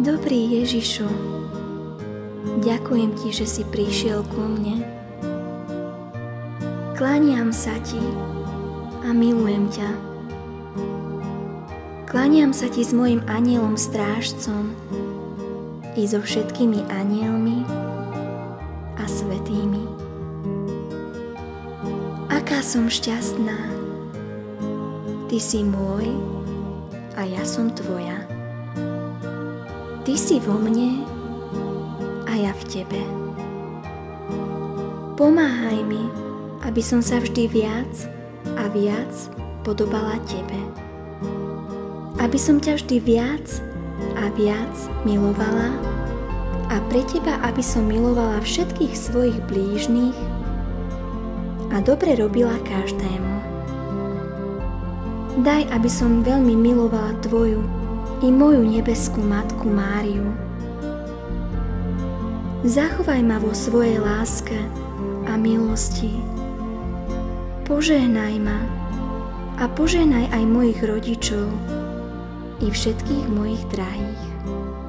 Dobrý Ježišu, ďakujem Ti, že si prišiel ku mne. Kláňam sa Ti a milujem ťa. Kláňam sa Ti s mojim anjelom strážcom i so všetkými anielmi a svätými. Aká som šťastná. Ty si môj a ja som Tvoja. Ty si vo mne a ja v Tebe. Pomáhaj mi, aby som sa vždy viac a viac podobala Tebe. Aby som ťa vždy viac a viac milovala a pre Teba, aby som milovala všetkých svojich blížnych a dobre robila každému. Daj, aby som veľmi milovala Tvoju i moju nebeskú Matku Máriu. Zachovaj ma vo svojej láske a milosti. Požehnaj ma a požehnaj aj mojich rodičov i všetkých mojich drahých.